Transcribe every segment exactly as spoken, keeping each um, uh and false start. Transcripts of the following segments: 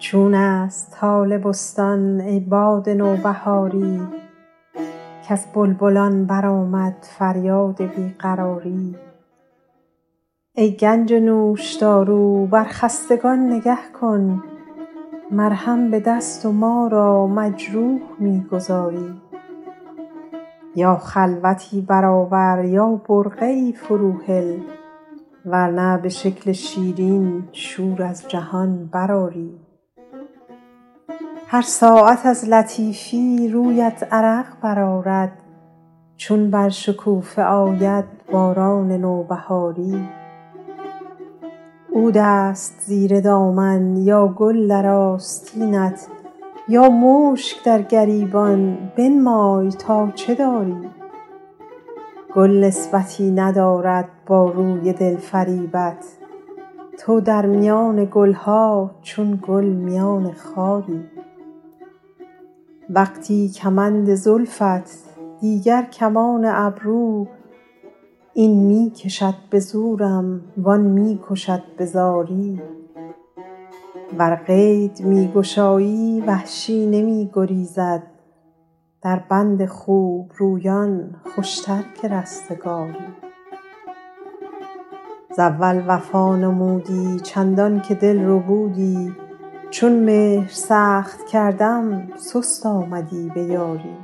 چون است حال بستان ای باد نوبهاری کز بلبلان برآمد فریاد بی قراری ای گنج نوشدارو بر خستگان نگه کن مرهم به دست و ما را مجروح می گذاری یا خلوتی برآور یا برقعی ای فروهل ور نه به شکل شیرین شور از جهان برآری هر ساعت از لطیفی رویت عرق برآرد چون بر شکوفه آید باران نوبهاری عود است زیر دامن یا گل در آستینت یا مشک در گریبان بنمای تا چه داری گل نسبتی ندارد با روی دلفریبت تو در میان گل ها چون گل میان خاری وقتی کمند زلفت دیگر کمان ابرو این می کشد به زورم وآن می کشد به زاری ور قید می گشایی وحشی نمی گریزد در بند خوبرویان خوشتر که رستگاری ز اول وفا نمودی چندان که دل ربودی چون مهر سخت کردم سست آمدی به یاری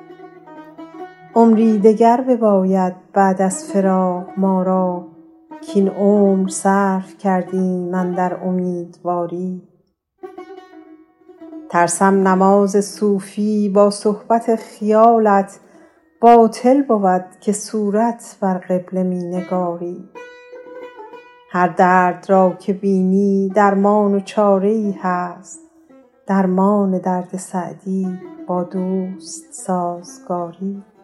عمری دگر بباید بعد از فراق ما را کاین عمر صرف کردیم اندر امیدواری ترسم نماز صوفی با صحبت خیالت باطل بود که صورت بر قبله می نگاری هر درد را که بینی درمان و چاره ای هست درمان درد سعدی با دوست سازگاری